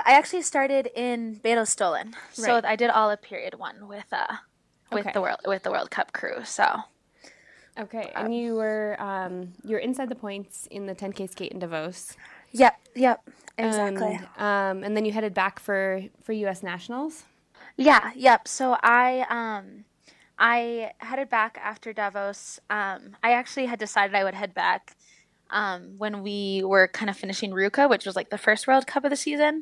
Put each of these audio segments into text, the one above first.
I actually started in Beethoven, so Right. I did all of period one with Okay. the World Cup crew. So Okay. um, And you were inside the points in the 10K skate in Davos, yep, exactly. and then you headed back for U.S. Nationals. Yeah, yep. So I headed back after Davos. I actually had decided I would head back when we were kind of finishing Ruka, which was like the first World Cup of the season.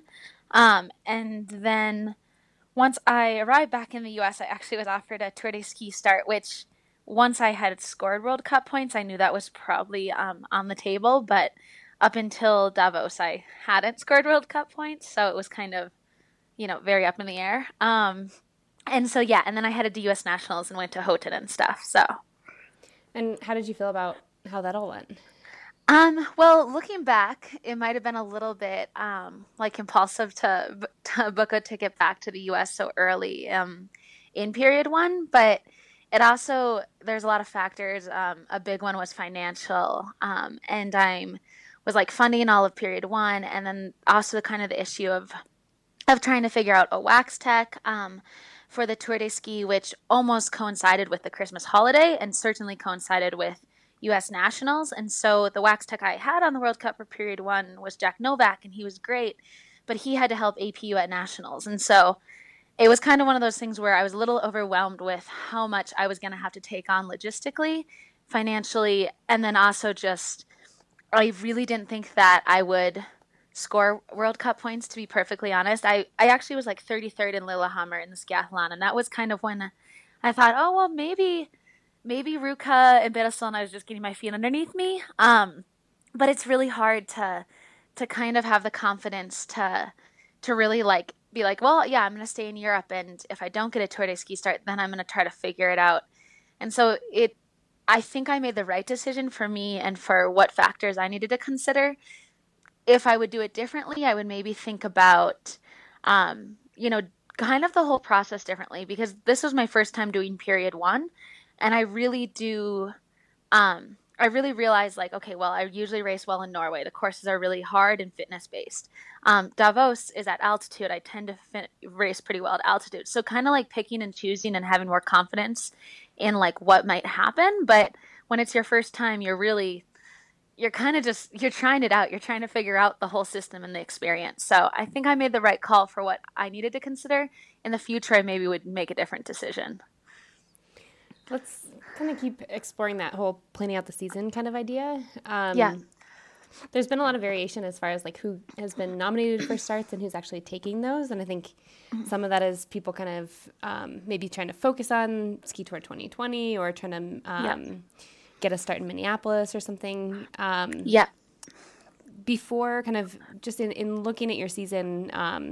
And then once I arrived back in the US, I actually was offered a Tour de Ski start, which once I had scored World Cup points, I knew that was probably on the table. But up until Davos, I hadn't scored World Cup points, so it was kind of, very up in the air. And so yeah, and then I headed to U.S. Nationals and went to Houghton and stuff. So, And how did you feel about how that all went? well, looking back, it might have been a little bit like impulsive to book a ticket back to the U.S. so early in period one, but it also there's a lot of factors. A big one was financial, and I'm was like funding all of period one, and then also kind of the issue of trying to figure out a wax tech for the Tour de Ski, which almost coincided with the Christmas holiday and certainly coincided with U.S. Nationals. And so the wax tech I had on the World Cup for period one was Jack Novak, and he was great, but he had to help APU at Nationals. And so it was kind of one of those things where I was a little overwhelmed with how much I was going to have to take on logistically, financially, and then also just I really didn't think that I would score World Cup points, to be perfectly honest. I actually was like 33rd in Lillehammer in the skiathlon, and that was kind of when I thought, oh, well, maybe Ruka and Barcelona, I was just getting my feet underneath me. But it's really hard to kind of have the confidence to really like be like, well, yeah, I'm going to stay in Europe, and if I don't get a Tour de Ski start, then I'm going to try to figure it out. And so I think I made the right decision for me and for what factors I needed to consider. If I would do it differently, I would maybe think about, um, you know, kind of the whole process differently because this was my first time doing period one. And I really realized like, okay, well, I usually race well in Norway. The courses are really hard and fitness based. Davos is at altitude. I tend to race pretty well at altitude. So kind of like picking and choosing and having more confidence in like what might happen. But when it's your first time, you're kind of just you're trying it out. You're trying to figure out the whole system and the experience. So I think I made the right call for what I needed to consider. In the future, I maybe would make a different decision. Let's kind of keep exploring that whole planning out the season kind of idea. Yeah. There's been a lot of variation as far as like who has been nominated for starts and who's actually taking those, and I think some of that is people kind of maybe trying to focus on Ski Tour 2020 or trying to Yeah. get a start in Minneapolis or something. Yeah. Before kind of just in looking at your season,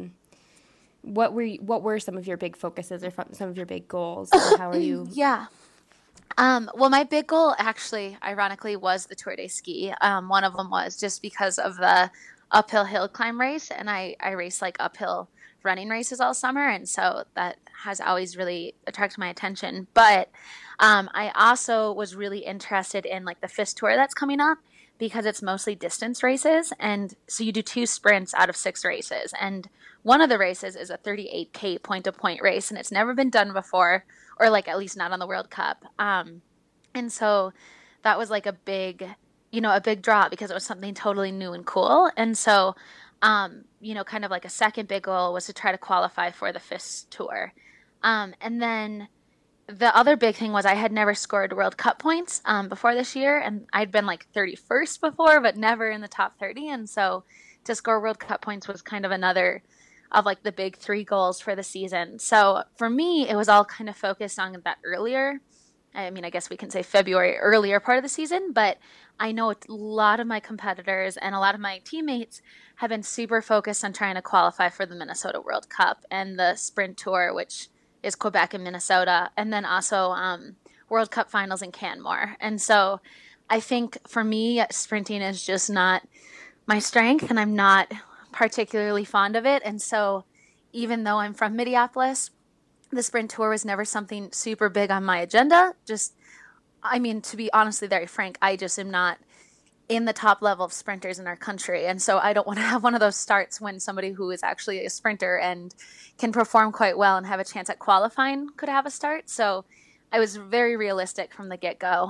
what were some of your big focuses or some of your big goals, and how are you? Yeah. Well, my big goal actually, ironically, was the Tour de Ski. One of them was just because of the uphill hill climb race, and I race like uphill running races all summer, and so that has always really attracted my attention. But I also was really interested in like the FIS Tour that's coming up because it's mostly distance races, and so you do two sprints out of six races, and one of the races is a 38K point to point race, and it's never been done before or like at least not on the World Cup. And so that was like a big draw because it was something totally new and cool. And so, kind of like a second big goal was to try to qualify for the FIS tour. And then the other big thing was I had never scored World Cup points before this year, and I'd been like 31st before, but never in the top 30. And so to score World Cup points was kind of another of like the big three goals for the season. So for me, it was all kind of focused on that earlier. I mean, I guess we can say February earlier part of the season, but I know a lot of my competitors and a lot of my teammates have been super focused on trying to qualify for the Minnesota World Cup and the Sprint Tour, which is Quebec and Minnesota, and then also World Cup finals in Canmore. And so I think for me, sprinting is just not my strength, and I'm not particularly fond of it. And so even though I'm from Minneapolis, the sprint tour was never something super big on my agenda. Just, I mean, to be honestly very frank, I just am not in the top level of sprinters in our country. And so I don't want to have one of those starts when somebody who is actually a sprinter and can perform quite well and have a chance at qualifying could have a start. So I was very realistic from the get-go.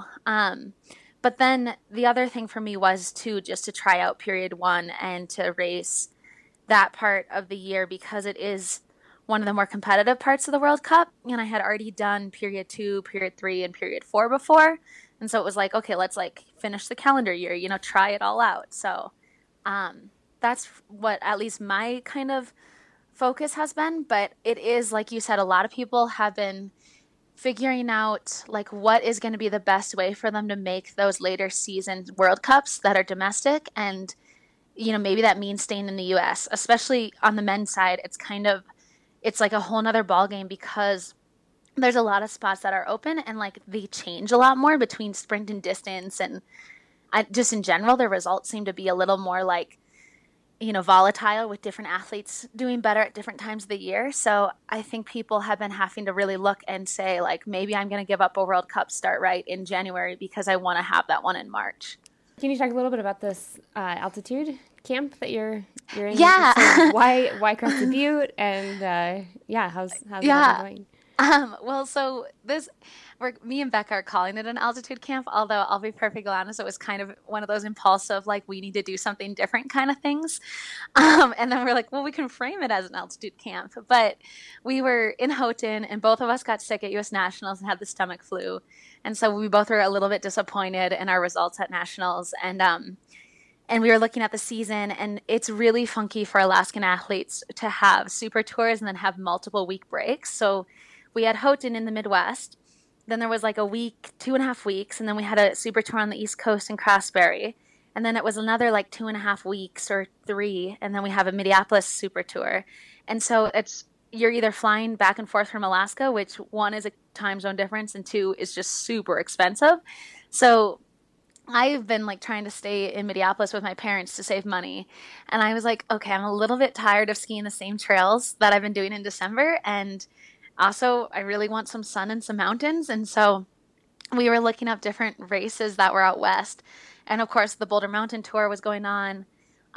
But then the other thing for me was just to try out period one and to race that part of the year because it is one of the more competitive parts of the World Cup. And I had already done period two, period three, and period four before. And so it was like, okay, let's like finish the calendar year, try it all out. So that's what at least my kind of focus has been. But it is, like you said, a lot of people have been figuring out like what is going to be the best way for them to make those later season World Cups that are domestic. And, maybe that means staying in the US, especially on the men's side. It's like a whole nother ball game because there's a lot of spots that are open and like they change a lot more between sprint and distance. And just in general, the results seem to be a little more like, volatile with different athletes doing better at different times of the year. So I think people have been having to really look and say like, maybe I'm going to give up a World Cup start right in January because I want to have that one in March. Can you talk a little bit about this altitude camp that you're in? Yeah. So why Crested Butte and how's it going? Well, so me and Becca are calling it an altitude camp, although I'll be perfectly honest, it was kind of one of those impulsive, like, we need to do something different kind of things. And then we're like, well, we can frame it as an altitude camp. But we were in Houghton, and both of us got sick at U.S. Nationals and had the stomach flu. And so we both were a little bit disappointed in our results at Nationals. And we were looking at the season, and it's really funky for Alaskan athletes to have super tours and then have multiple week breaks. So we had Houghton in the Midwest. Then there was like a week, 2.5 weeks, and then we had a super tour on the East Coast in Craftsbury. And then it was another like 2.5 weeks or 3, and then we have a Minneapolis super tour. And so you're either flying back and forth from Alaska, which 1 is a time zone difference, and 2 is just super expensive. So I've been like trying to stay in Minneapolis with my parents to save money. And I was like, okay, I'm a little bit tired of skiing the same trails that I've been doing in December. And also, I really want some sun and some mountains. And so we were looking up different races that were out west. And of course, the Boulder Mountain Tour was going on.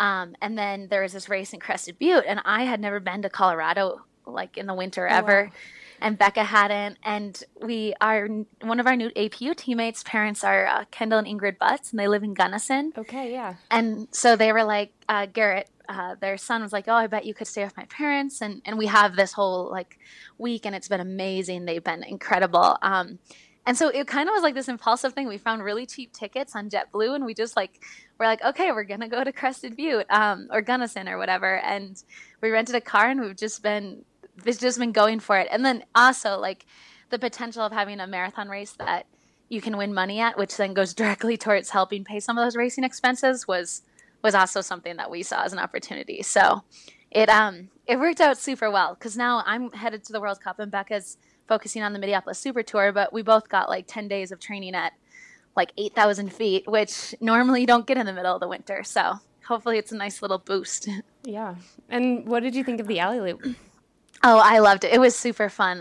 And then there was this race in Crested Butte. And I had never been to Colorado like in the winter ever. Wow. And Becca hadn't. And one of our new APU teammates' parents are Kendall and Ingrid Butts, and they live in Gunnison. Okay, yeah. And so they were like, Garrett, their son was like, oh, I bet you could stay with my parents. And we have this whole like week, and it's been amazing. They've been incredible. And so it kind of was like this impulsive thing. We found really cheap tickets on JetBlue, and we're like, okay, we're going to go to Crested Butte or Gunnison or whatever. And we rented a car, and it's just been going for it. And then also like the potential of having a marathon race that you can win money at, which then goes directly towards helping pay some of those racing expenses was also something that we saw as an opportunity. So it worked out super well because now I'm headed to the World Cup and Becca's focusing on the Minneapolis Super Tour, but we both got like 10 days of training at like 8,000 feet, which normally you don't get in the middle of the winter. So hopefully it's a nice little boost. Yeah. And what did you think of the Alley Loop? Oh, I loved it. It was super fun.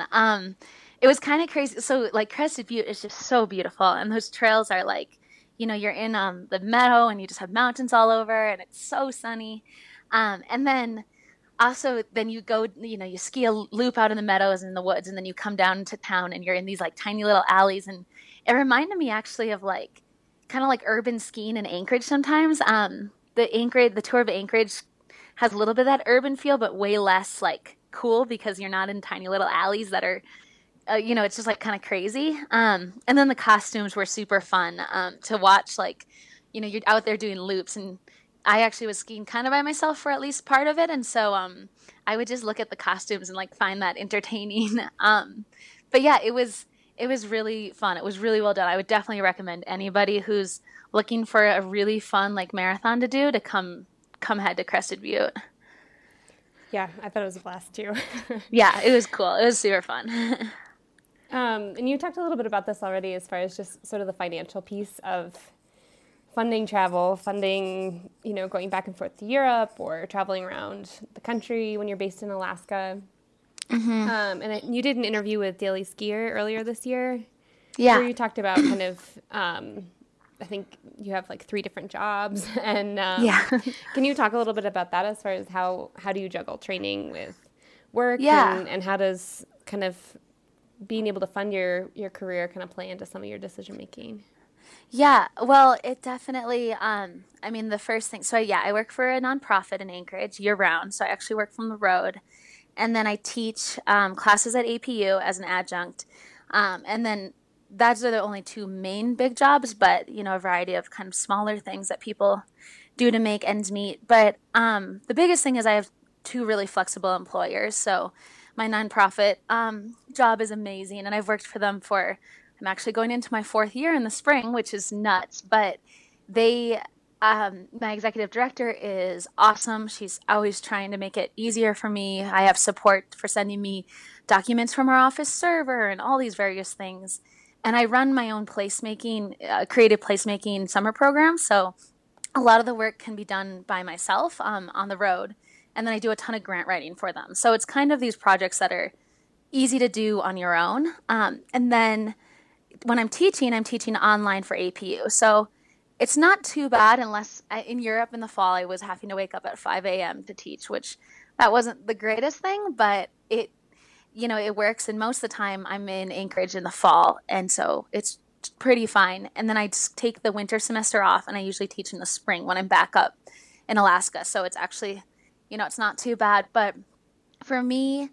It was kind of crazy. So like Crested Butte is just so beautiful. And those trails are like, you're in the meadow and you just have mountains all over and it's so sunny. And then also then you go, you ski a loop out in the meadows and in the woods, and then you come down into town and you're in these like tiny little alleys. And it reminded me actually of like kind of like urban skiing in Anchorage sometimes. The tour of Anchorage has a little bit of that urban feel, but way less like cool because you're not in tiny little alleys that are it's just like kind of crazy. And then the costumes were super fun to watch. Like, you're out there doing loops, and I actually was skiing kind of by myself for at least part of it. And so I would just look at the costumes and like find that entertaining. But yeah, it was really fun. It was really well done. I would definitely recommend anybody who's looking for a really fun like marathon to do to come head to Crested Butte. Yeah, I thought it was a blast too. Yeah, it was cool. It was super fun. And you talked a little bit about this already as far as just sort of the financial piece of funding travel, going back and forth to Europe or traveling around the country when you're based in Alaska. Mm-hmm. And you did an interview with Daily Skier earlier this year. Yeah. Where you talked about kind of I think you have like 3 different jobs. And Yeah. can you talk a little bit about that as far as how do you juggle training with work, Yeah. and how does kind of being able to fund your career kind of play into some of your decision making? Yeah, well, it definitely, I mean, the first thing, so yeah, I work for a nonprofit in Anchorage year round. So I actually work from the road. And then I teach classes at APU as an adjunct. And then those are the only 2 main big jobs, but, a variety of kind of smaller things that people do to make ends meet. But the biggest thing is I have 2 really flexible employers. So my nonprofit job is amazing, and I've worked for them for, I'm actually going into my 4th year in the spring, which is nuts. But they, my executive director is awesome. She's always trying to make it easier for me. I have support for sending me documents from our office server and all these various things. And I run my own placemaking, creative placemaking summer program. So a lot of the work can be done by myself on the road. And then I do a ton of grant writing for them. So it's kind of these projects that are easy to do on your own. And then when I'm teaching online for APU. So it's not too bad unless in Europe in the fall, I was having to wake up at 5 a.m. to teach, which that wasn't the greatest thing, but it works. And most of the time I'm in Anchorage in the fall. And so it's pretty fine. And then I just take the winter semester off, and I usually teach in the spring when I'm back up in Alaska. So it's actually, it's not too bad. But for me,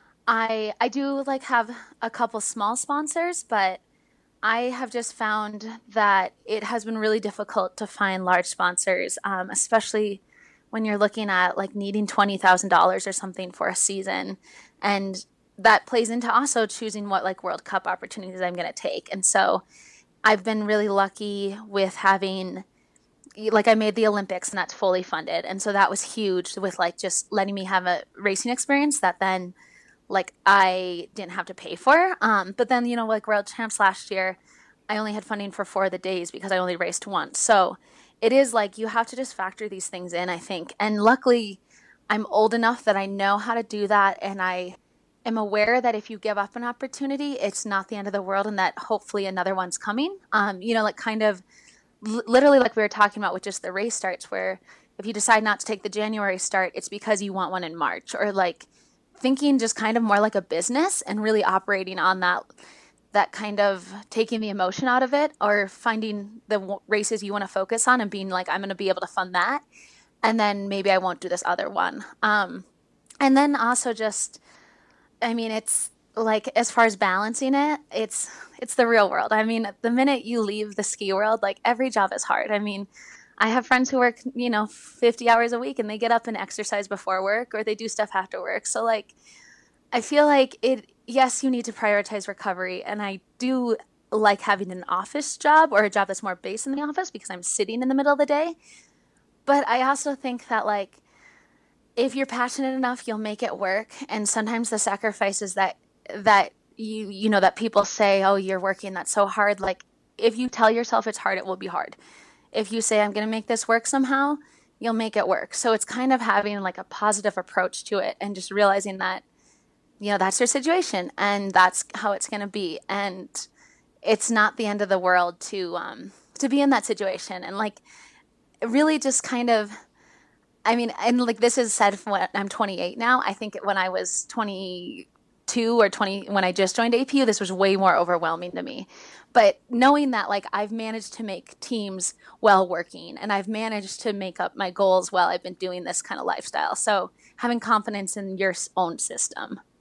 I do like have a couple small sponsors, but I have just found that it has been really difficult to find large sponsors, especially when you're looking at like needing $20,000 or something for a season. And that plays into also choosing what like World Cup opportunities I'm going to take. And so I've been really lucky with having, like, I made the Olympics and that's fully funded. And so that was huge with like just letting me have a racing experience that then like I didn't have to pay for. But then, like World Champs last year, I only had funding for 4 of the days because I only raced once. So it is like you have to just factor these things in, I think. And luckily, I'm old enough that I know how to do that. And I am aware that if you give up an opportunity, it's not the end of the world, and that hopefully another one's coming. Like kind of literally like we were talking about with just the race starts, where if you decide not to take the January start, it's because you want one in March, or like thinking just kind of more like a business and really operating on that kind of taking the emotion out of it, or finding the races you want to focus on and being like, I'm going to be able to fund that. And then maybe I won't do this other one. And then also just, I mean, it's like, as far as balancing it, it's the real world. I mean, the minute you leave the ski world, like every job is hard. I mean, I have friends who work, 50 hours a week, and they get up and exercise before work, or they do stuff after work. So like I feel like yes, you need to prioritize recovery. And I do like having an office job, or a job that's more based in the office, because I'm sitting in the middle of the day. But I also think that like if you're passionate enough, you'll make it work. And sometimes the sacrifices that that people say, oh, you're working, that's so hard. Like if you tell yourself it's hard, it will be hard. If you say I'm going to make this work somehow, you'll make it work. So it's kind of having like a positive approach to it, and just realizing that that's your situation and that's how it's going to be. And it's not the end of the world to be in that situation. And like, really just kind of, I mean, and like this is said from when I'm 28 now. I think when I was 22 or 20, when I just joined APU, this was way more overwhelming to me. But knowing that like I've managed to make teams well working, and I've managed to make up my goals while I've been doing this kind of lifestyle. So having confidence in your own system.